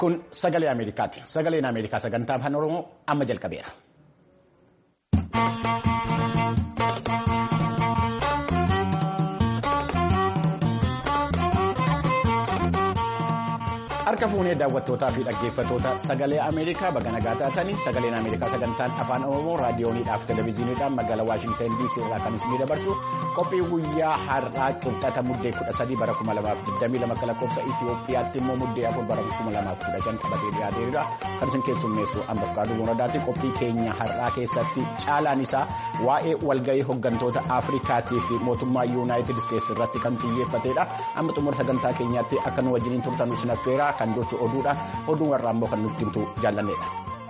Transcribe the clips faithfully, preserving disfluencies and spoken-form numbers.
Kun sagalee Ameerikaati. Sagaleen Ameerikaa sagantaa afaan Oromoo amma jalqabeera. Harka fuunee daawwattootaa fi dhaggeeffattoota sagalee Ameerikaa baga nagaa taatanii sagaleen Ameerikaa sagantaan afaan Oromoo raadiyooniidhaaf televezyiiniidhaan magaalaa Waashintan D C irraa kan isinii dabarsu qophii guyyaa har'aa qibxata muddee kudha sadii bara kuma lamaaf digdamii lama lakkoofsa Itiyoophiyaatti immoo muddee afur bara kuma lamaaf kudha shan qabatee dhiyaateera. Kan isin keessummeessu Ambafkaaduu Mooradaati. Qophii keenya har'aa keessatti caalaan isaa waa'ee walgahii hooggantoota Afrikaatii fi mootummaa Yuunaayitid Isteetsi irratti kan xiyyeeffatedha. Amma xumura sagantaa keenyaatti akka nu wajjiniin turtan isin affeera. Kan dursu oduudha. Oduun warraa immoo kan nutti himtu jaallanneedha.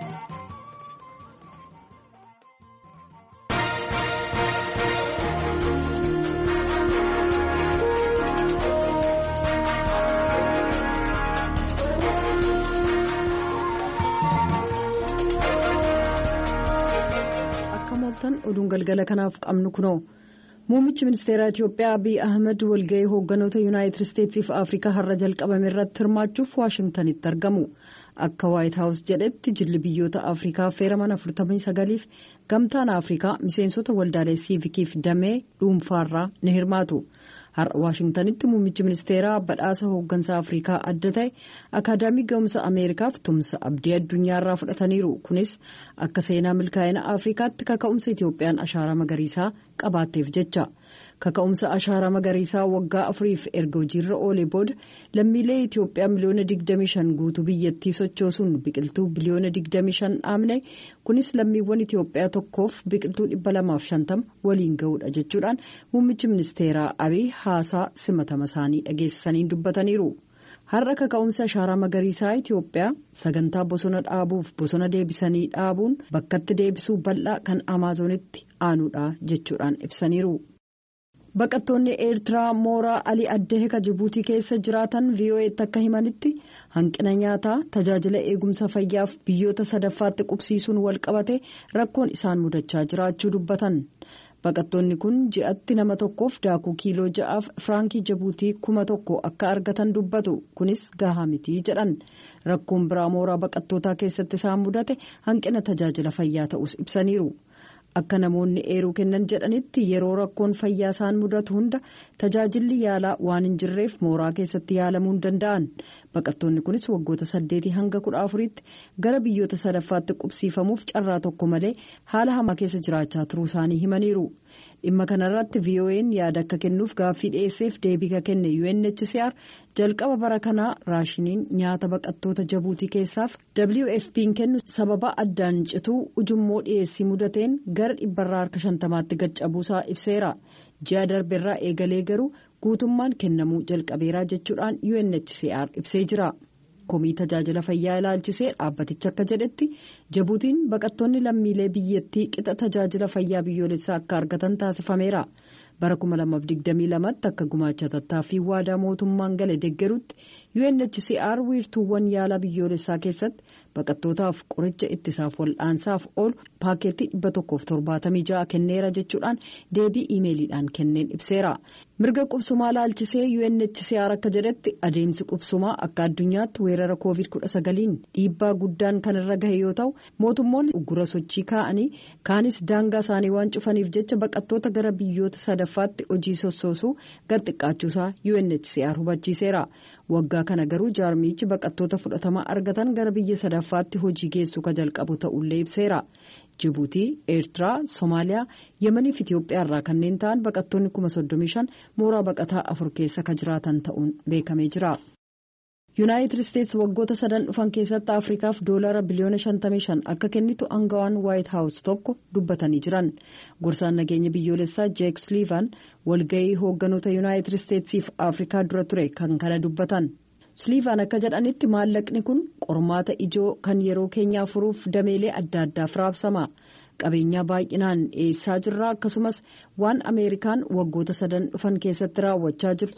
Akka mooltan oduun galgala kanaaf qabnu kunoo. Muummichi ministeeraa Itiyoophiyaa Abiy Ahmed walgahii hoogganoota Yuunaayitid Isteetsii fi Afrikaa har'a jalqabame irratti hirmaachuuf Waashingtanitti argamu. Akka Waayit Haawus jedhetti jilli biyyoota Afrikaa affeeraman afurtamii sagaliif gamtaan Afrikaa miseensota waldaalee siivikiif damee dhuunfaarraa ni hirmaatu. Har'a Waashingtanitti muummichi ministeeraa badhaasa hooggansa Afrikaa adda ta'e akaadaamii ga'umsa Ameerikaaf tumsa abdii addunyaarraa fudhataniiru. Kunis akka seenaa milkaa'ina Afrikaatti kaka'umsa Itiyoophiyaan ashaaraa magariisaa qabaatteef jecha. Kaka'umsa ashaaraa magariisaa waggaa afuriif erga hojiirra oolee booda lammiilee Itiyoophiyaa miliyoona digdamii shan guutuu biyyattii sochoosuun biqiltuu biliyoona digdamii shan dhaabne kunis lammiiwwan Itiyoophiyaa tokkoof biqiltuu dhibba lamaaf shantama waliin ga'uudha jechuudhaan muummichi ministeeraa Abiy haasaa simatama isaanii dhageessisaniin dubbataniiru. Har'a kaka'umsa ashaaraa magariisaa Itiyoophiyaa sagantaa bosona dhaabuuf bosona deebisanii dhaabuun bakkatti deebisuu bal'aa kan Amaazonitti aanuudha jechuudhaan ibsaniiru. Baqattoonni Eertiraa mooraa Alii Addeeka Jibuutii keessa jiraatan V O E'tti akka himanitti hanqina nyaataa tajaajila eegumsa fayyaaf biyyoota sadaffaatti qubsiisuun wal qabate rakkoon isaan mudachaa jiraachuu dubbatan. Baqattoonni kun ji'atti nama tokkoof daakuu kiiloo ja'aaf firaankii Jibuutii kuma tokko akka argatan dubbatu. Kunis gahaa mitii jedhan. Rakkoon biraa mooraa baqattootaa keessatti isaan mudate hanqina tajaajila fayyaa ta'us ibsaniiru. Akka namoonni eeruu kennan jedhanitti yeroo rakkoon fayyaa isaan mudatu hunda tajaajilli yaalaa waan hin jirreef mooraa keessatti yaalamuu hin danda'an. Baqattoonni kunis waggoota saddeetii hanga kudha afuriitti gara biyyoota sadaffaatti qubsiifamuuf carraa tokko malee haala hamaa keessa jiraachaa turuu isaanii himaniiru. Dhimma kanarratti V O E'n yaada akka kennuuf gaaffii dhiyeesseef deebii ka kenne U N H C R jalqaba bara kanaa raashiniin nyaata baqattoota Jibuutii keessaaf W F P'n kennu sababa addaan cituu ujummoo dhiyeessii mudateen gara dhibbarraa harka shantamaatti gaccabuusaa ibseera. Ji'a darbeerraa eegalee garuu guutummaan kennamuu jalqabeeraa jechuudhaan U N H C R ibsee jira. Komii tajaajila fayyaa ilaalchisee dhaabbaticha akka jedhetti Jibuutiin baqattoonni lammiilee biyyattii qixa tajaajila fayyaa biyyoolessaa akka argatan taasifameera. Bara kuma lamaaf digdamii lamatti akka gumaacha tattaaffii waadaa mootummaan gale deeggarutti U N H C R wiirtuuwwan yaalaa biyyoolessaa keessatti baqattootaaf qoricha ittisaaf wal'aansaaf oolu paaketii dhibba tokkoof torbaatamii ja'a kenneera jechuudhaan deebii iimeeliidhaan kenneen ibseera. Mirga qubsumaa ilaalchisee U N H C R akka jedhetti adeemsi qubsumaa akka addunyaatti weerara koovid kudha sagaliin dhiibbaa guddaan kan irra gahe yoo ta'u mootummoonni uggura sochii kaa'anii kaanis daangaa isaanii waan cufaniif jecha baqattoota gara biyyoota sadaffaatti hojii sossoosuu gad xiqqaachuusaa U N H C R hubachiiseera. Waggaa kana garuu jaarmichi baqattoota fudhatama argatan gara biyya sadaffaatti hojii geessuu ka jalqabu ta'ullee ibseera. Jibuutii, Eertiraa, Somaaliyaa, Yemanii fi Itiyoophiyaa irraa kanneen ta'an baqattoonni kuma soddomii shan mooraa baqataa afur keessa ka jiraatan ta'uun beekamee jira. Yuunaayitid Isteetsi waggoota sadan dhufan keessatti Afrikaaf doolara biliyoona shantamii shan akka kennitu aangawaan Waayit Haawus tokko dubbatanii jiran. Gorsaan nageenya biyyoolessaa Jeek Suliivan walgahii hoogganoota Yuunaayitid Isteetsiif Afrikaa dura ture kan kana dubbatan. Suliivan akka jedhanitti maallaqni kun qormaata ijoo kan yeroo keenyaa furuuf dameelee adda addaaf raabsama. Qabeenyaa baay'inaan dhiyeessaa jirra akkasumas waan Ameerikaan waggoota sadan dhufan keessatti raawwachaa jirtuuf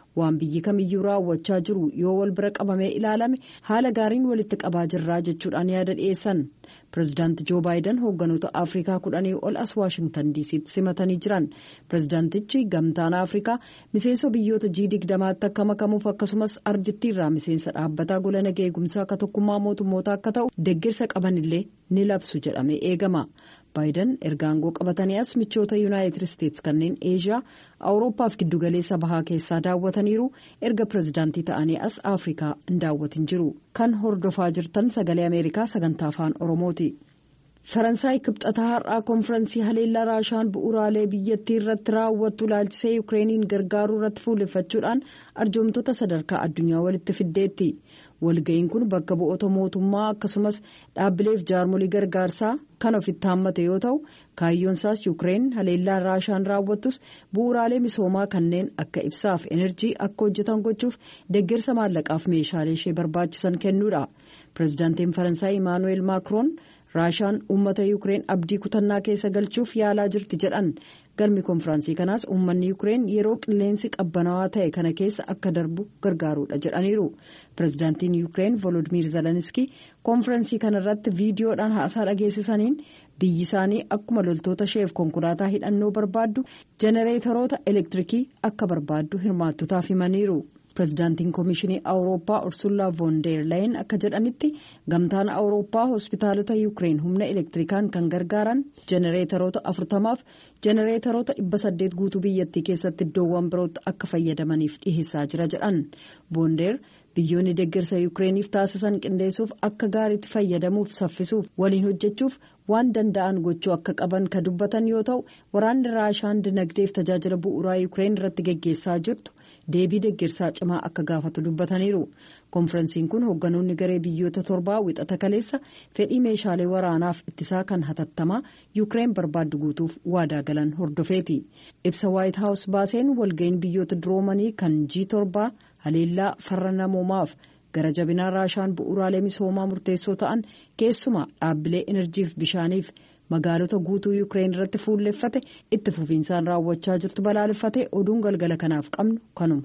waan biyyi kamiyyuu raawwachaa jiru yoo wal bira qabamee ilaalame haala gaariin walitti qabaa jirraa jechuudhaan yaada dhiyeessan. Pireezidaanti Joo Baayiden hoogganoota Afrikaa kudhanii ol as Waashingtan diisiitti simatanii jiran. Pireezidaantichi gamtaan Afrikaa miseensa biyyoota G digdamaatti akka makamuuf akkasumas ardittiirraa miseensa dhaabbataa gola nagaa eegumsaa akka tokkummaa mootummootaa akka ta'u deeggarsa qabanillee ni labsu jedhamee eegama. Baayiden erga aangoo qabatanii as michoota Yuunaayitid Isteetsi kanneen Eeshiyaa, Awurooppaa fi giddugaleessa bahaa keessaa daawwataniiru. Erga pireezidaantii ta'anii as Afrikaa hin daawwatin jiru. Kan hordofaa jirtan sagalee Ameerikaa sagantaa afaan Oromooti. Faransaay kibxataa har'aa konfiraansii haleellaa Raashaan bu'uuraalee biyyattii irratti raawwattu ilaalchisee Yukireeniin gargaaruu irratti fuulleffachuudhaan arjoomtoota sadarkaa addunyaa walitti fiddeetti. Walga'iin kun bakka bu'oota mootummaa akkasumas dhaabbileef jaarmolii gargaarsaa kan ofitti haammate yoo ta'u kaayyoon isaas Yukireen haleellaa Raashaan raawwattus bu'uuraalee misoomaa kanneen akka ibsaaf enerjii akka hojjetan gochuuf deeggarsa maallaqaaf meeshaalee ishee barbaachisan kennuudha. Pireezidaantiin Faransaay Imaanuweel Maakiroon Raashaan uummata Yukireen abdii kutannaa keessa galchuuf yaalaa jirti jedhan. Galmi konfiraansii kanaas uummanni Yukireen yeroo qilleensi qabbanaawaa ta'e kana keessa akka darbu gargaaruudha jedhaniiru. Pireezidaantiin Yukireen Volodimiir Zelenskii konfiraansii kanarratti viidiyoodhaan haasaa dhageessisaniin biyyi isaanii akkuma loltoota isheef konkolaataa hidhannoo barbaaddu jenereetaroota elektirikii akka barbaaddu hirmaattotaaf himaniiru. Pireezidaantiin Komishinii Awurooppaa Ursullaa Voon der Leyen akka jedhanitti gamtaan Awurooppaa hospitaalota Yukireen humna elektirikaan kan gargaaran jenereetaroota afurtamaaf jenereetaroota dhibba saddeet guutuu biyyattii keessatti iddoowwan birootti akka fayyadamaniif dhiheessaa jira jedhan. Voon der biyyoonni deeggarsa Yukireeniif taasisan qindeessuuf akka gaariitti fayyadamuuf saffisuuf waliin hojjechuuf waan danda'an gochuu akka qaban kan dubbatan yoo ta'u waraanni Raashaan dinagdeef tajaajila bu'uuraa Yukireen irratti geggeessaa jirtu deebii deeggarsaa cimaa akka gaafatu dubbataniiru. Konfiraansiin kun hoogganoonni garee biyyoota torbaa wixata kaleessa fedhii meeshaalee waraanaaf ittisaa kan hatattamaa Yukireen barbaaddu guutuuf waadaa galan hordofeeti. Ibsa Waayit Haawus baaseen walga'iin biyyoota duroomanii kan G torbaa haleellaa farra namoomaaf gara jabinaa Raashaan bu'uuraalee misoomaa murteessoo ta'an keessumaa dhaabbilee enerjiif bishaaniif magaalota guutuu Yukireen irratti fuulleffate itti fufiinsaan raawwachaa jirtu balaaleffate oduun galgala kanaaf qabnu kanuma.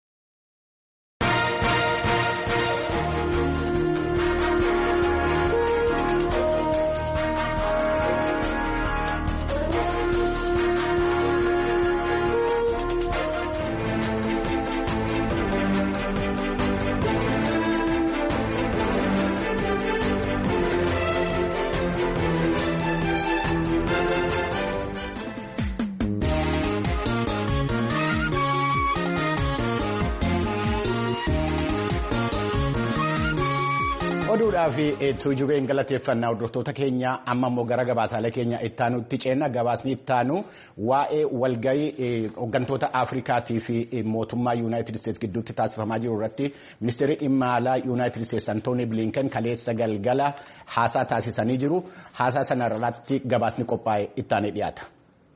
oduudhaa fi tuujubeen galateeffannaa hordoftoota keenya amma immoo gara gabaasaalee keenya ittaanutti ceenna. Gabaasni ittaanu waa'ee walgahii hooggantoota Afrikaatii fi mootummaa Yuunaayitid Isteetsi gidduutti taasifamaa jiru irratti ministeerri dhimma alaa Yuunaayitid Isteetsi Antoonii Bilinken kaleessa galgala haasaa taasisanii jiru. Haasaa sana irratti gabaasni qophaa'e ittaanee dhiyaata.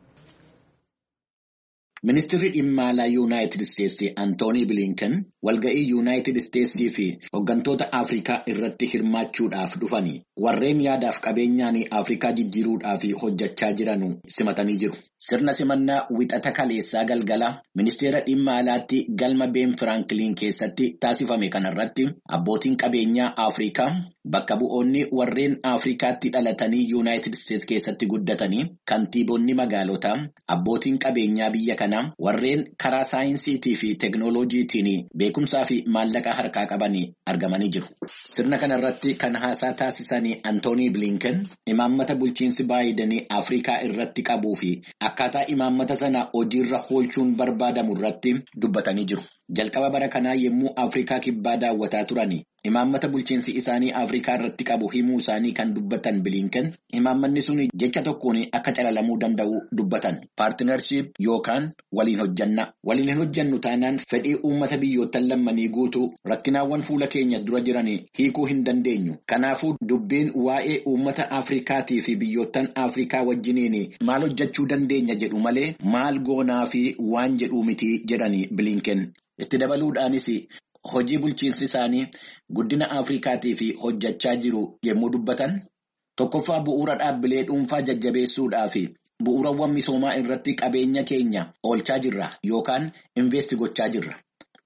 Ministeerri dhimma alaa Yuunaayitid Isteetsi Antoonii Bilinken walga'ii Yuunaayitid Isteetsii fi hooggantoota Afrikaa irratti hirmaachuudhaaf dhufanii warreen yaadaaf qabeenyaan Afrikaa jijjiiruudhaaf hojjechaa jiranu simatanii jiru. Sirna simannaa wixata kaleessaa galgala ministeera dhimma alaatti galma Ben Franklin keessatti taasifame kanarratti abbootiin qabeenyaa Afrikaa bakka bu'oonni warreen Afrikaatti dhalatanii Yuunaayitid Isteetsi keessatti guddatanii kantiibonni magaalotaa abbootiin qabeenyaa biyya kanaa warreen karaa saayinsiitii fi teeknooloojiitiin beekumsaa fi maallaqa harkaa qabanii argamanii jiru. Sirna kanarratti kan haasaa taasisanii Antoonii Bilinken imaammata bulchiinsi Baayiden Afrikaa irratti qabuu fi akkaataa imaammata sana hojiirra oolchuun barbaadamu irratti dubbatanii jiru. Jalqaba bara kanaa yommuu Afrikaa kibbaa daawwataa turani imaammata bulchiinsi isaanii Afrikaa irratti qabu himuu isaanii kan dubbatan Bilinken imaammanni sun jecha tokkoon akka calalamuu danda'u dubbatan. Paartinarshiip yookaan waliin hojjanna. Waliin hin hojjannu taanaan fedhii uummata biyyoottan lammanii guutuu rakkinaawwan fuula keenya dura jiran hiikuu hin dandeenyu. Kanaafuu dubbiin waa'ee uummata Afrikaatii fi biyyoottan Afrikaa wajjiniin maal hojjechuu dandeenya jedhu malee maal goonaa fi waan jedhuu miti jedhani Bilinken. Itti dabaluudhaanis hojii bulchiinsi isaanii guddina Afrikaatii fi hojjechaa jiru yommuu dubbatan tokkoffaa bu'uura dhaabbilee dhuunfaa jajjabeessuudhaa fi bu'uurawwan misoomaa irratti qabeenya keenya oolchaa jirra yookaan investi gochaa jirra.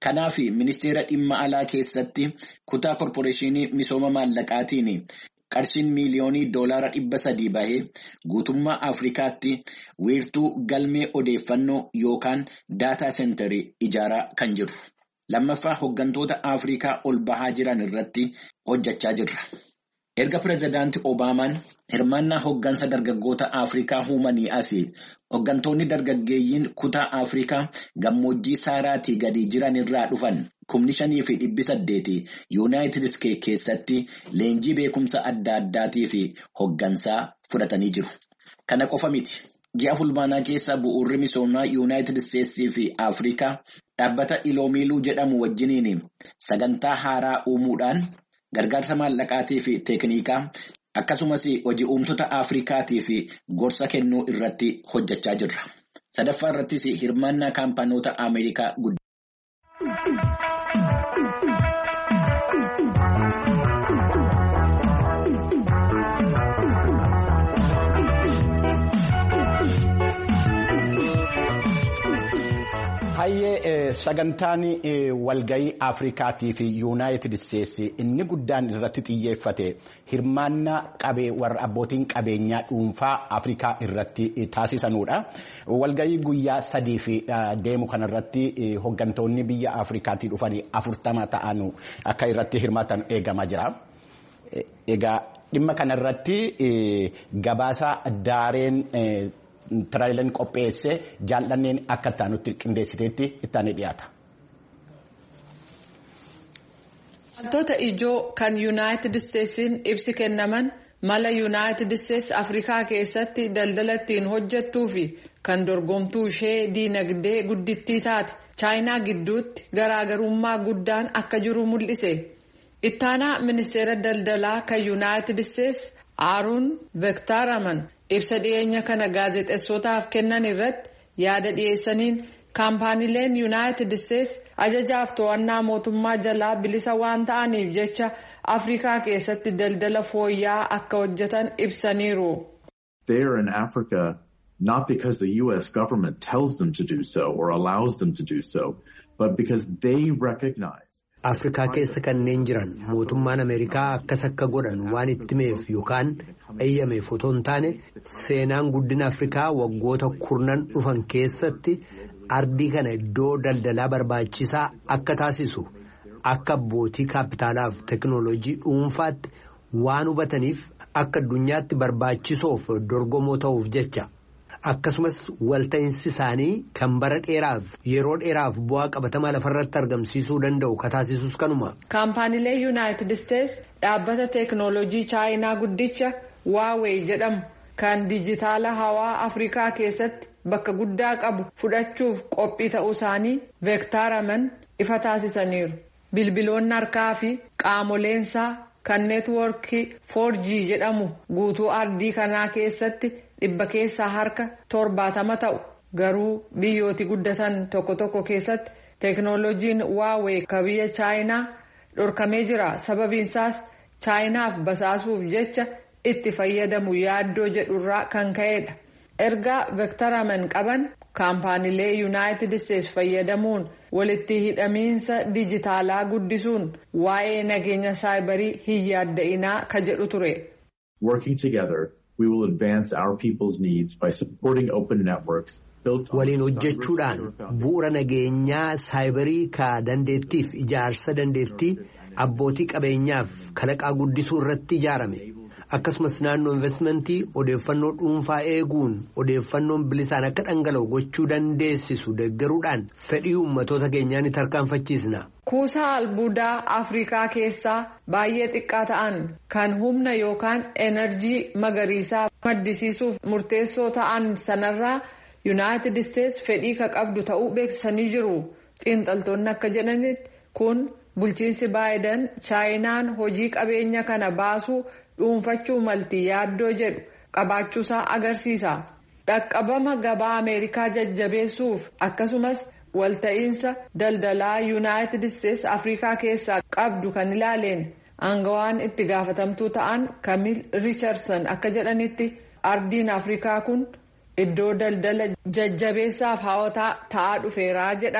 Kanaaf ministeera dhimma alaa keessatti kutaa korporeeshinii misooma maallaqaatiin qarshiin miiliyoonii doolaara dhibba sadii bahee guutummaa Afrikaatti wiirtuu galmee odeeffannoo yookaan daataa seenterii ijaaraa kan jiru. Lammaffaa hooggantoota Afrikaa ol bahaa jiran irratti hojjechaa jirra. Erga pireezidaantii Obaamaan hirmaannaa hooggansa dargaggoota Afrikaa uumanii asii hooggantoonni dargaggeeyyiin kutaa Afrikaa gammoojjii Saaraatii gadi jiran irraa dhufan kumni shanii fi dhibbi saddeetii Yuunaayitid Isteetsi keessatti leenjii beekumsa adda addaatii fi hooggansaa fudhatanii jiru. Kana qofa miti. Ji'a fulbaanaa keessa bu'uurri misoomaa Yuunaayitid Isteetsii fi Afrikaa dhaabbata Iloomiiluu jedhamu wajjiniin sagantaa haaraa uumuudhaan gargaarsa maallaqaatii fi teeknikaa akkasumas hojii uumtoota Afrikaatii fi gorsa kennuu irratti hojjechaa jirra. Sadaffaa irrattis hirmaannaa kaampaanoota Ameerikaa guddaa. Hayyee sagantaan walgayii Afrikaatii fi Yuunaayitid Isteetsi inni guddaan irratti xiyyeeffate hirmaannaa qabee warra abbootiin qabeenyaa dhuunfaa Afrikaa irratti taasisanudha. Walgayii guyyaa sadii fi deemu kanarratti hooggantoonni biyya Afrikaatii dhufanii afurtama ta'an akka irratti hirmaatan eegamaa jira. Egaa dhimma kanarratti gabaasa daareen Tiraayileen qopheessee jaallanneen akka taanutti qindeessiteetti ittaanii dhiyaata. Wantoota ijoo kan Yuunaayitid Isteetsiin ibsi kennaman mala Yuunaayitid Isteetsi Afrikaa keessatti daldala ittiin hojjettuu fi kan dorgomtuu ishee diinagdee guddittii taate Chaayinaa gidduutti garaagarummaa guddaan akka jiru mul'ise. Ittaanaa ministeera daldalaa kan Yuunaayitid Isteetsi Aaron Vektaraman ibsa dhiyeenya kana gaazexeessotaaf kennan irratti yaada dhiyeessaniin kaampaaniileen Yuunaayitid Isteetsi ajajaaf to'annaa mootummaa jalaa bilisa waan ta'aniif jecha Afrikaa keessatti daldala fooyya'aa akka hojjetan ibsaniiru. They are in Africa not because the U S government tells them to do so or allows them to do so, but because they recognize. Afrikaa keessa kanneen jiran mootummaan Ameerikaa akkas akka godhan waan itti meef yookaan eeyyameef otoo hin taane seenaan guddina Afrikaa waggoota kurnan dhufan keessatti ardii kana iddoo daldalaa barbaachisaa akka taasisu akka abbootii kaapitaalaaf teekinooloojii dhuunfaatti waan hubataniif akka addunyaatti barbaachisoof dorgomoo ta'uuf jecha. Akkasumas walta'iinsi isaanii kan bara dheeraaf yeroo dheeraaf bu'aa qabatamaa lafarratti argamsiisuu danda'u kataasisus kanuma. Kaampaaniilee Yuunaayitid Isteetsi dhaabbata teekinooloojii Chaayinaa guddicha Huawei jedhamu kan dijitaala hawaa Afrikaa keessatti bakka guddaa qabu fudhachuuf qophii ta'uu isaanii Vektaraman ifa taasisaniiru. Bilbiloonni harkaa fi qaamoleensaa kan neetwoorkii four G jedhamu guutuu ardii kanaa keessatti. Dhibba keessaa harka torbaatama ta'u garuu biyyooti guddatan tokko tokko keessatti teekinooloojiin Huawei ka biyya Chaayinaa dhorkamee jira. Sababiinsaas Chaayinaaf basaasuuf jecha itti fayyadamu yaaddoo jedhurraa kan ka'edha. Ergaa Vektaraman qaban kaampaaniilee Yuunaayitid Isteetsi fayyadamuun walitti hidhamiinsa dijitaalaa guddisuun waa'ee nageenya saayibarii hin yaadda'inaa ka jedhu ture. Working together. We will advance our people's needs by supporting open networks built on. Waliin hojjechuudhaan bu'uura nageenyaa saayibarii ka dandeettiif ijaarsa dandeettii abbootii qabeenyaaf kalaqaa guddisuu irratti ijaarame. Akkasumas naannoo investimentii odeeffannoo dhuunfaa eeguun odeeffannoon bilisaan akka dhangala'u gochuu dandeessisu deeggaruudhaan fedhii uummatoota keenyaa ni tarkaanfachiisna. Kuusaa albuudaa Afrikaa keessaa baay'ee xiqqaa ta'an kan humna yookaan enerjii magariisaa maddisiisuuf murteessoo ta'an sanarraa Yuunaayitid Isteetsi fedhii ka qabdu ta'uu beeksisanii jiru. Xiinxaltoonni akka jedhanitti kun bulchiinsi Baayiden Chaayinaan hojii qabeenya kana baasuu dhuunfachuu malti yaaddoo jedhu qabaachuusaa agarsiisa. Dhaqqabama gabaa Ameerikaa jajjabeessuuf akkasumas walta'iinsa daldalaa Yuunaayitid Isteetsi Afrikaa keessaa qabdu kan ilaaleen aangawaan itti gaafatamtuu ta'an Kamil Riicharsan akka jedhanitti ardiin Afrikaa kun iddoo daldala jajjabeessaaf hawwataa ta'aa dhufeeraa jedhan.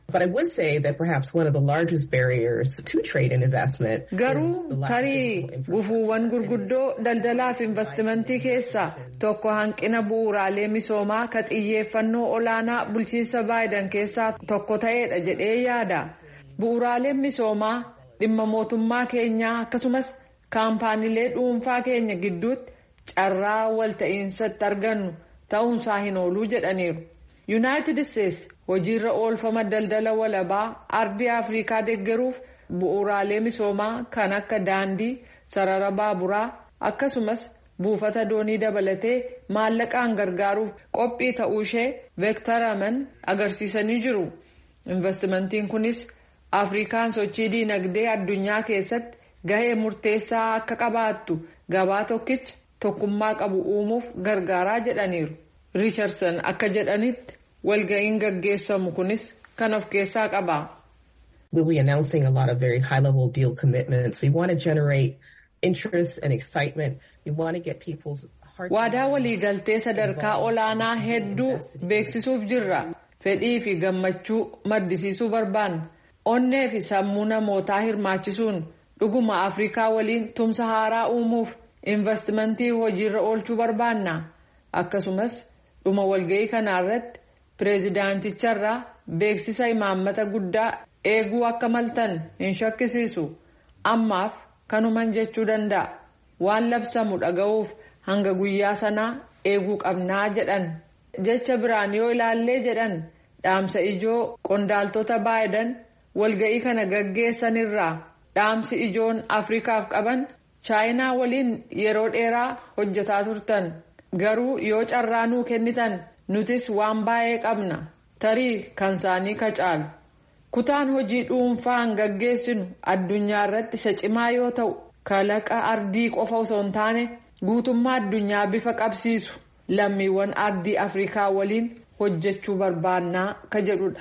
But I would say that perhaps one of the largest barriers to trade and investment garuu tarii gufuuwwan gurguddoo daldalaaf investimentii keessaa tokko hanqina bu'uuraalee misoomaa ka xiyyeeffannoo olaanaa bulchiinsa Baayiden keessaa tokko ta'eedha jedhee yaada. Bu'uuraaleen misoomaa dhimma mootummaa keenyaa akkasumas kaampaaniilee dhuunfaa keenya gidduutti carraa walta'iinsatti argannu ta'uunsaa hin ooluu jedhaniiru. United States hojiirra oolfama daldala walabaa ardii Afrikaa deeggaruuf bu'uuraalee misoomaa kan akka daandii, sarara baaburaa akkasumas buufata doonii dabalatee maallaqaan gargaaruuf qophii ta'uu ishee veektaraman agarsiisanii jiru. Investimentiin kunis Afrikaan sochii diinagdee addunyaa keessatti gahee murteessaa akka qabaattu gabaa tokkicha tokkummaa qabu uumuuf gargaaraa jedhaniiru. Richardson akka jedhanitti walga'iin gaggeessamu kunis kan of keessaa qaba. We'll be announcing a lot of very high-level deal commitments. We want to generate interest and excitement. We want to get people's hearts. Waadaa waliigaltee sadarkaa olaanaa hedduu beeksisuuf jirra. Fedhii fi gammachuu maddisiisuu barbaanna. Onnee fi sammuu namootaa hirmaachisuun dhuguma Afrikaa waliin tumsa haaraa uumuuf investimentii hojiirra oolchuu barbaanna. Akkasumas dhuma walga'ii kanarratti pireezidaanticharraa beeksisa imaammata guddaa eeguu akka maltan hin shakkisiisu. Ammaaf kanuman jechuu danda'a. Waan labsamu dhaga'uuf hanga guyyaa sanaa eeguu qabnaa jedhan. Jecha biraan yoo ilaallee jedhan dhaamsa ijoo qondaaltota Baayiden walga'ii kana gaggeessanirraa dhaamsi ijoon Afrikaaf qaban chaayinaa waliin yeroo dheeraa hojjetaa turtan. Garuu yoo carraa nuu kennitan nutis waan baay'ee qabna. Tarii kan isaanii kacaalu. Kutaan hojii dhuunfaan gaggeessinu addunyaa irratti isa cimaa yoo ta'u kalaqa ardii qofa osoo hin taane guutummaa addunyaa bifa qabsiisu lammiiwwan ardii Afrikaa waliin hojjechuu barbaannaa ka jedhudha.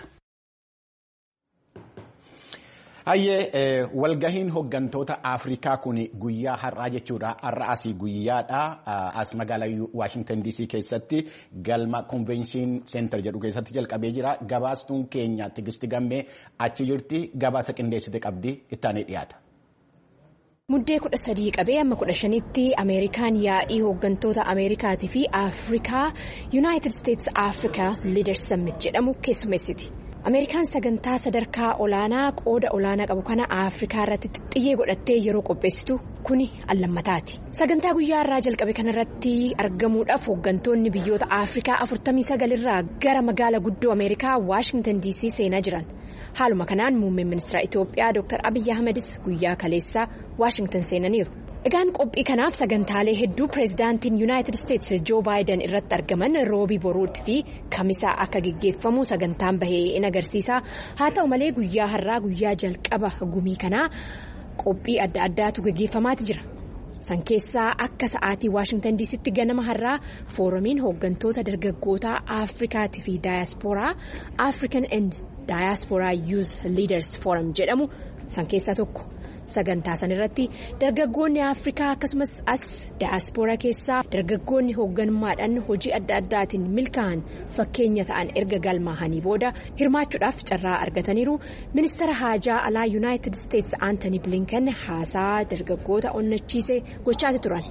Hayyee walgahiin hooggantoota Afrikaa kun guyyaa har'aa jechuudha. Har'a asii guyyaadha. As magaalaa Washington D C keessatti galma Convention Center jedhu keessatti jalqabee jira. Gabaastuun keenya Tigisti Gammee achi jirti. Gabaasa qindeessite qabdi ittaanee dhiyaata. Muddee kudha sadii qabee amma kudha shanitti Ameerikaan yaa'ii hooggantoota Ameerikaatii fi Afrikaa United States Africa Leaders Summit jedhamu keessummeessiti. Ameerikaan sagantaa sadarkaa olaanaa qooda olaanaa qabu kana Afrikaa irratti xiyyee godhattee yeroo qopheessitu kuni allammataati. Sagantaa guyyaa irraa jalqabe kanarratti argamuudhaaf hooggantoonni biyyoota Afrikaa afurtamii sagal irraa gara magaala guddoo Ameerikaa Washington D C seenaa jiran. Haaluma kanaan muummeen ministeera Itoophiyaa Dr Abiy Ahmedis guyyaa kaleessaa Washington seenaniiru. Egaan qophii kanaaf sagantaalee hedduu pireezidaantiin United States Joe Biden irratti argaman roobii boruutti fi kamisaa akka gaggeeffamu sagantaan bahee in agarsiisa. Haa ta'u malee guyyaa har'aa guyyaa jalqaba gumii kanaa qophii adda addaatu gaggeeffamaati jira. San keessaa akka sa'aatii Washington D Ctti ganama har'aa foorumiin hooggantoota dargaggoota Afrikaatii fi Daayaspooraa African and Diaspora Youth Leaders Forum jedhamu san keessaa tokko. Sagantaa san irratti dargaggoonni Afrikaa akkasumas as Daayaspooraa keessaa dargaggoonni hoogganummaadhaan hojii adda addaatiin milkaa'an fakkeenya ta'an erga galmaahanii booda hirmaachuudhaaf carraa argataniiru. Ministeera haajaa alaa United States Anthony Blinken haasaa dargaggoota onnachiise gochaati turan.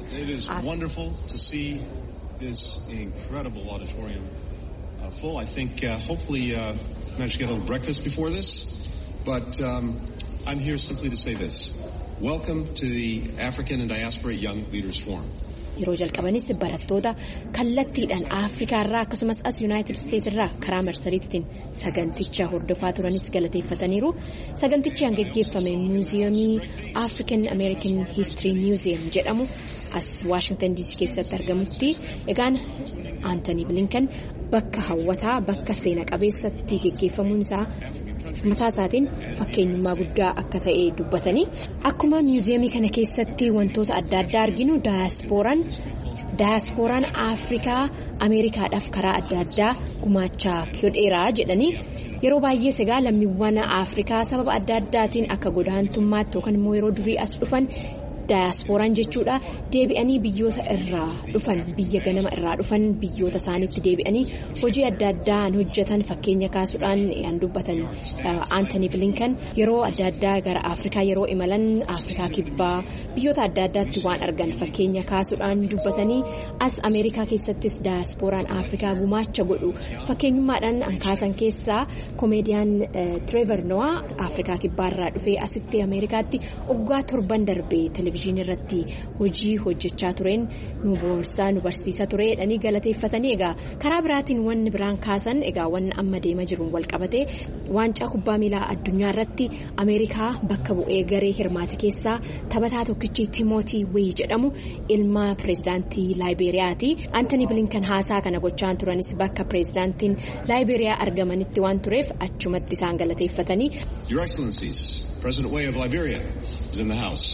Full. I think uh, hopefully uh, managed to get a little breakfast before this, but um, I'm here simply to say this. Welcome to the African and Diaspora Young Leaders Forum. Yeroo jalqabanis barattoota kallattiidhaan Afrikaa irraa akkasumas as United States irraa karaa marsariitiin saganticha hordofaa turanis galateeffataniiru. Sagantichi kan gaggeeffame muuziyamii African American History Museum jedhamu as Washington D C keessatti argamutti. Egaan Anthony Blinken bakka hawwataa bakka seena qabeessatti gaggeeffamuun isaa mataa isaatiin fakkeenyummaa guddaa akka ta'e dubbatanii akkuma muuziyamii kana keessatti wantoota adda addaa arginu daayaaspooraan daayaaspooraan Afrikaa Ameerikaadhaaf karaa adda addaa gumaachaa godheeraa jedhanii yeroo baay'ee segaa lammiiwwan Afrikaa sababa adda addaatiin akka godaantummaatti yookaan immoo yeroo durii as dhufan daayaaspooraan jechuudha deebi'anii biyyoota irraa dhufan biyya ganama irraa dhufan biyyoota isaaniitti deebi'anii hojii adda addaa hojjetan fakkeenya kaasuudhaan an dubbatan Anthony Blinken yeroo adda addaa gara Afrikaa yeroo imalan Afrikaa kibbaa biyyoota adda addaatti waan argan fakkeenya kaasuudhaan dubbatanii as Ameerikaa keessattis daayaaspooraan Afrikaa gumaacha godhu fakkeenyummaadhaan an kaasan keessaa komeediyaan Trevor Noah Afrikaa kibbaarraa dhufee asitti Ameerikaatti waggaa torban darbee televezyiinii irratti hojii hojjechaa tureen nu boorsaa nu barsiisa tureedhanii galateeffatanii egaa karaa biraatiin wanni biraan kaasan egaa wanni amma deema jiruun wal qabatee waancaa kubbaa miilaa addunyaa irratti Ameerikaa bakka bu'ee garee hirmaate keessaa taphataa tokkichi Timothy Wee jedhamu ilma pireezidaantii Laayibeeriyaati. Anthony Blinken haasaa kana gochaan turanis bakka pireezidaantiin Laayibeeriyaa argamanitti waan tureef achumatti isaan galateeffatanii. Your Excellencies, President Wee of Liberia is in the house.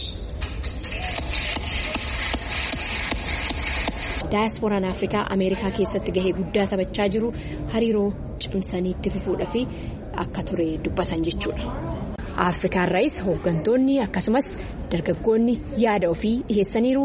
Daayaaspooraan Afrikaa Ameerikaa keessatti gahee guddaa taphachaa jiru hariiroo cimsanii itti fufuudhaa fi akka ture dubbatan jechuudha. Afrikaa irraayis hooggantoonni akkasumas dargaggoonni yaada ofii dhiheessaniiru.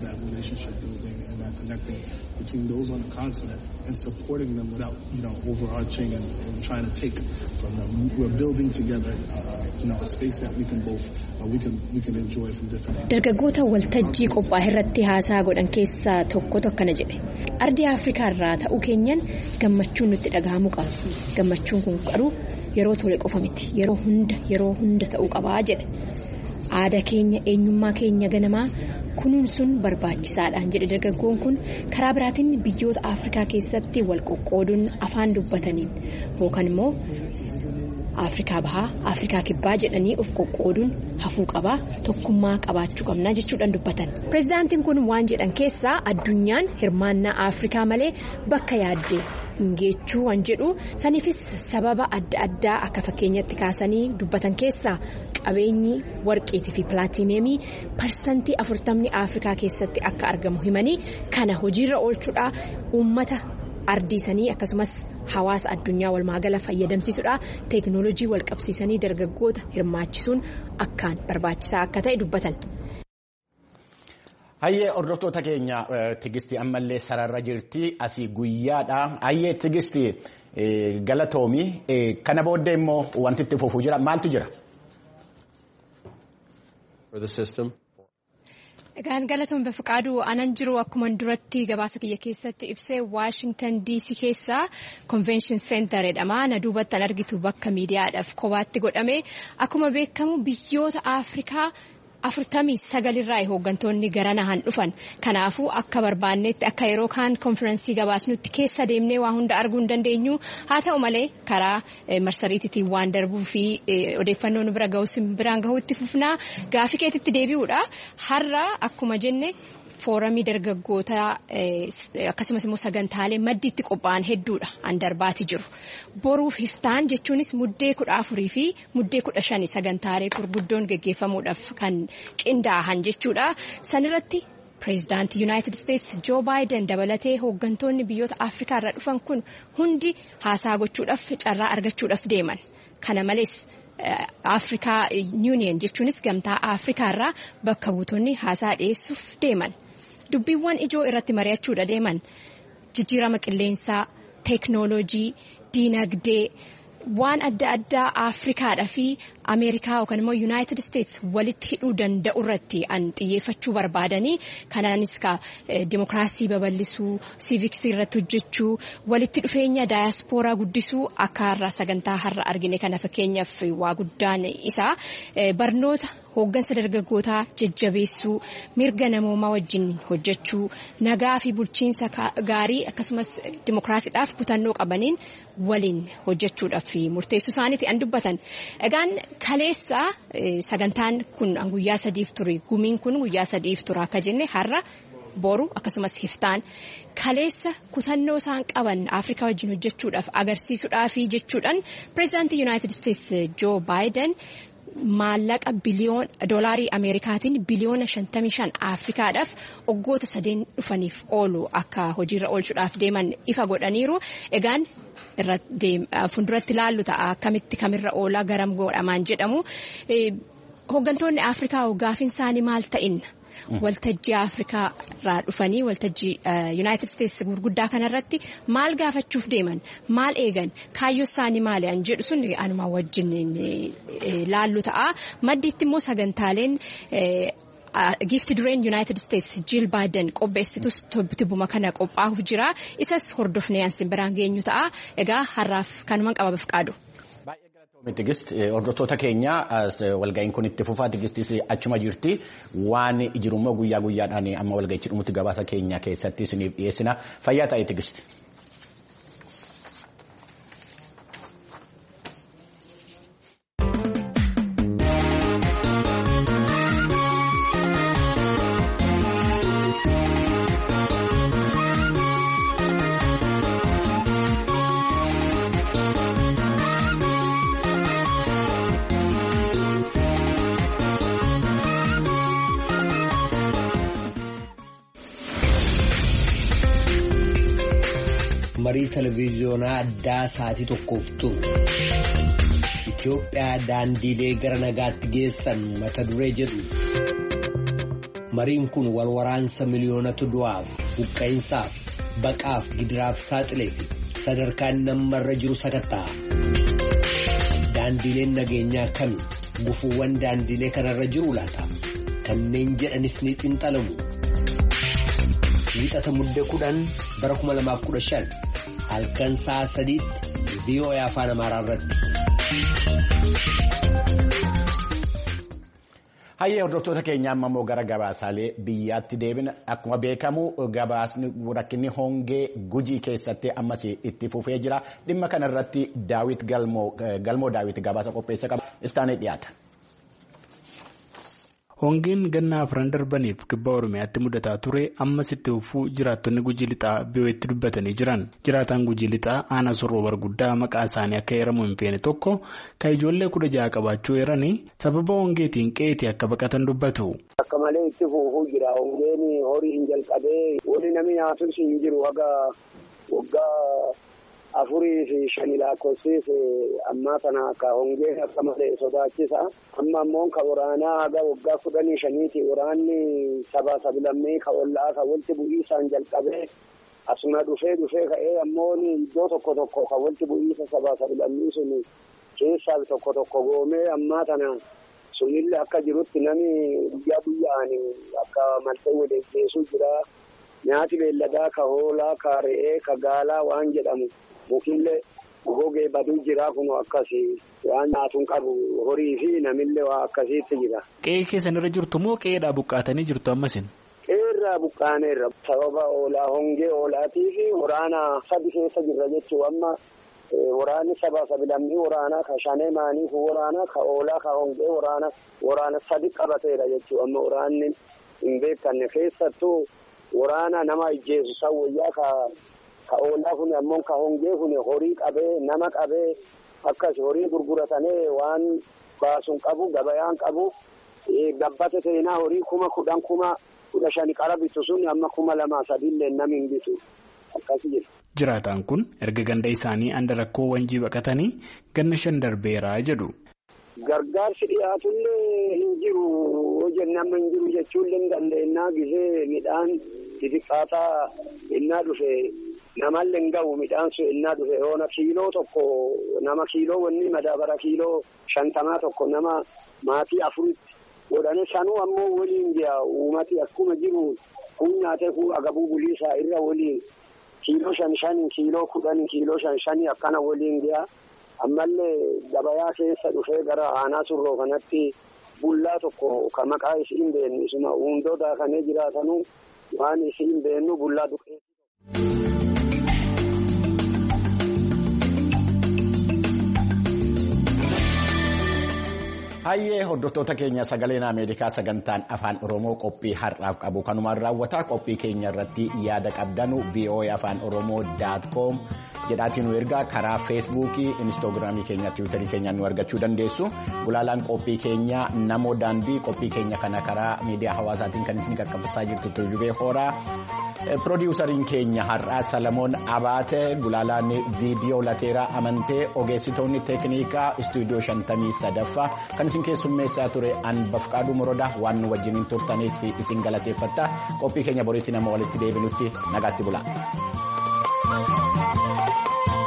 And supporting them without, you know, overarching and, and trying to take from them. We're building together, uh, you know, a space that we can both, uh, we can, we can enjoy from different angles. Dargaggoota waltajjii qophaa irratti haasaa godhan keessaa tokko tokkana jedhe. Ardii Afrikaa irraa ta'uu keenyan gammachuun nutti dhagahamuu qaba. Gammachuun kun garuu yeroo tole qofa miti. Yeroo hunda, yeroo hunda ta'uu qabaa jedhe. Aadaa keenya, eenyummaa keenya ganamaa kunuunsuun barbaachisaadhaan jedhe dargaggoon kun karaa biraatiin biyyoota Afrikaa keessatti wal qoqqooduun afaan dubbataniin yookaan immoo Afrikaa bahaa Afrikaa kibbaa jedhanii of qoqqooduun hafuu qabaa tokkummaa qabaachuu qabnaa jechuudhaan dubbatan. Pireezidaantiin kun waan jedhan keessaa addunyaan hirmaannaa Afrikaa malee bakka yaaddee hingeechuu waan jedhu saniifis sababa adda addaa akka fakkeenyatti kaasanii dubbatan keessaa qabeenyi warqiitii fi pilaatineemii parsantii afurtamni Afrikaa keessatti akka argamu himanii kana hojiirra oolchuudha uummata ardiisanii akkasumas hawaasa addunyaa walmaagala fayyadamsiisuudha teeknooloojii wal qabsiisanii dargaggoota hirmaachisuun akkaan barbaachisaa akka ta'e dubbatan. Hayyee hordoftoota keenya Tigistii ammallee sararra jirti asii guyyaadha. Hayyee Tigistii galatoomii kana booddee immoo wanti itti fufuu jira maaltu jira? Egaan galatoon Bafaqaaduu anan jiru akkuma duratti gabaasa kiyya keessatti ibsee Washington D C keessaa Convention Center jedhama. Na duubattan argitu bakka miidiyaadhaaf kophaatti godhame akkuma beekamu biyyoota Afrikaa afurtamii sagalirraa hooggantoonni gara nahan dhufan kanaafuu akka barbaannetti akka yeroo kaan konfiraansii gabaasnutti keessa deemnee waa hunda arguu hin dandeenyu haa ta'u malee karaa marsariitiitiin waan darbuu fi odeeffannoo nu bira ga'us biraan gahuutti fufnaa gaafii keetitti deebi'uudha har'a akkuma jenne fooramii dargaggoota akkasumas immoo sagantaalee maddiitti qophaa'an hedduudha an darbaati jiru boruuf hiftaan jechuunis muddee kudha afurii fi muddee kudha shanii sagantaalee gurguddoon geggeeffamuudhaaf kan qindaa'an jechuudha sanirratti pireezidaantii Yuunaayitid Isteetsi Joo Baayiden dabalatee hooggantoonni biyyoota Afrikaa irraa dhufan kun hundi haasaa gochuudhaaf carraa argachuudhaaf deeman kana malees Afrikaa Union jechuunis gamtaa Afrikaa irraa bakka buutonni haasaa dhiyeessuuf deeman. Dubbiiwwan ijoo irratti mari'achuudha deeman jijjiirama qilleensaa, teeknooloojii, diinagdee waan adda addaa Afrikaadhaa fi Ameerikaa yookaan immoo Yuunaayitid Isteetsi walitti hidhuu danda'u irratti an xiyyeeffachuu barbaadanii kanaanis ka dimokiraasii babal'isuu, siiviksii irratti hojjechuu, walitti dhufeenya daayaspooraa guddisuu akka har'a sagantaa har'a argine kana fakkeenyaaf waa guddaan isaa barnoota hooggansa dargaggootaa jajjabeessuu, mirga namoomaa wajjin hojjechuu, nagaa fi bulchiinsa gaarii akkasumas dimokiraasiidhaaf kutannoo qabaniin waliin hojjechuudhaaf murteessuu isaaniiti an dubbatan. Egaan kaleessa sagantaan kun guyyaa sadiif ture gumiin kun guyyaa sadiif ture akka jenne har'a boru akkasumas hiftaan kaleessa kutannoo isaan qaban Afrikaa wajjin hojjechuudhaaf agarsiisuudhaaf jechuudhaan pireezidaantii Yuunaayitid Isteetsi Joo Baayiden maallaqa biliyoon doolaarii Ameerikaatiin biliyoona shantamii shan Afrikaadhaaf waggoota sadeen dhufaniif oolu akka hojiirra oolchuudhaaf deeman ifa godhaniiru. Egaan fuulduratti ilaallu ta'a akkamitti kamirra oolaa garam godhamaan jedhamu. Hooggantoonni Afrikaa gaafiin isaanii maal ta'inna waltajjii Afrikaa irraa dhufanii waltajjii United States gurguddaa kanarratti maal gaafachuuf deeman maal eegan kaayyoo isaanii maali an jedhu sun anuma wajjin laallu ta'a maddiitti immoo sagantaaleen Gift dureen United States Jill Biden qopheessitus tibbuma kana qophaa'uuf jira isas hordofnee ansin biraan geenyu ta'a egaa har'aaf kanumaan qaba Bifqaadu. Tigist hordoftoota keenya walga'iin kun itti fufaa tigistis achuma jirti waan jirummaa guyyaa guyyaadhaan amma walga'ichi dhumutti gabaasa keenya keessatti isiniif dhiyeessina fayyaa ta'e tigist. marii televiziyoonaa addaa sa'aatii tokkoof turu Itoophiyaa daandiilee gara nagaatti geessan mata duree jedhu mariin kun wal waraansa miliyoonatu du'aaf buqqa'insaaf baqaaf gidiraaf saaxilee fi sadarkaan namarra jiru sakatta'a daandiileen nageenyaa kami gufuuwwan daandiilee kanarra jiru laata kanneen jedhanis ni xinxalamu. Wixata muddee kudhan bara kuma lamaaf kudha shan halkan sa'a sadiitti V O A afaan Amaaraa irratti. Hayyee hordoftoota keenya amma immoo gara gabaasaalee biyyaatti deebina akkuma beekamu gabaasni rakkinni hongee Gujii keessatti ammas itti fufee jira dhimma kanarratti Daawit Galmoo Galmoo Daawit gabaasa qopheessa qaba istaanee dhiyaata. Hongeen ganna afran darbaniif kibba Oromiyaatti mudataa ture ammas itti fufuu jiraattonni Gujii lixaa biyyootti dubbatanii jiran. Jiraataan Gujii lixaa aanaa sorroo barguddaa maqaa isaanii akka heeramu hin feene tokko kan ijoollee kudha jaha qabaachuu eeranii sababa hongeetiin qe'eetii akka baqatan dubbatu. Akka malee itti fufuu jira hongeen horii hin jalqabee wali namni nyaatus hin jiru haga waggaa afurii fi shani lakkoofsiis ammaa kana akka hongeen akka malee sodaachisa. Amma ammoo ka waraanaa haga waggaa kudhanii shaniiti waraanni sabaa sabilammee ka ollaa ka walitti bu'iisaan jalqabee asuma dhufee dhufee ka'ee ammoo iddoo tokko tokko ka walitti bu'iisa sabaa sabilammii sun keessaa tokko tokko goomee ammaa kana sunillee akka jirutti namni guyyaa guyyaan akka maltee waliin geessuu jira. Nyaati beelladaa ka hoolaa ka re'ee ka gaalaa waan jedhamu mukillee gogee baduu jira kun akkasii waan nyaatuun qabu horii fi namillee waa akkasiitti jira. Qe'ee keessanirra jirtu moo qe'eedhaa buqqaatanii jirtu ammasin? Qe'eerraa buqqaaneerra sababa oolaa hongee oolaatii fi waraana sadi keessa jirra jechuun amma waraanni sabaa sabilammii waraanaa ka shanee maaniif waraanaa ka oolaa ka hongee waraana waraana sadi qabateera jechuun amma waraanni hin beekanne keessattuu waraana nama ijjeesu sawwayyaa ka ka oolaa kun ammoo ka hongee kun horii qabee nama qabee akkas horii gurguratanii waan baasuun qabu gabayaan qabu gabbate seenaa horii kuma kudhan kuma kudha shani qara bitu sun amma kuma lama sadiillee nam hin bitu akkas jira. Jiraataan kun erga ganda isaanii anda rakkoo wanjii baqatanii ganna shan darbeeraa jedhu. Gargaarsi dhiyaatullee hin jiru hojii nama hin jiru jechuullee hin dandeenyaa gisee midhaan xixiqqaataa innaa dhufe namallee hin ga'u midhaan sun innaa dhufe yoona kiiloo tokko nama kiiloo wanni madaabara kiiloo shantamaa tokko nama maatii afuritti godhane sanuu ammoo waliin ji'a uumati akkuma jiru kun nyaatee kun agabuu buliisaa irra waliin kiiloo shan shanii kiiloo kudhanii kiiloo shan shanii akkana waliin ji'a. Ammallee gabayaa keessa dhufee gara aanaa surroo kanatti bullaa tokko ka maqaa isiin beennu isuma hundoota kanee jiraatanuu waan isiin beennu bullaa dhuqee. Hayyee hordoftoota keenya sagaleen Ameerikaa sagantaan afaan Oromoo qophii har'aaf qabu kanumaan raawwataa qophii keenya irratti yaada qabdanu V O A afaan Oromoo daat koom jedhaatiin nu ergaa karaa feesbuukii inistoogiraamii keenya tiwiitarii keenyaan nu argachuu dandeessu gulaalaan qophii keenya namoo daandii qophii keenya kana karaa miidiyaa hawaasaatiin kan isin qaqqabsiisaa jirtu tuujubee horaa piroodiwusariin keenya har'aa Salamoon Abaate gulaalaan viidiyoo lateeraa amantee ogeessitoonni teeknikaa istuudiyoo shantamii sadaffaa kan isin keessummeessaa ture an bafqaaduu morodaa waan nu wajjiniin turtaniif isin galateeffattaa qophii keenya boriitti nama walitti deebinutti nagaatti bulaa.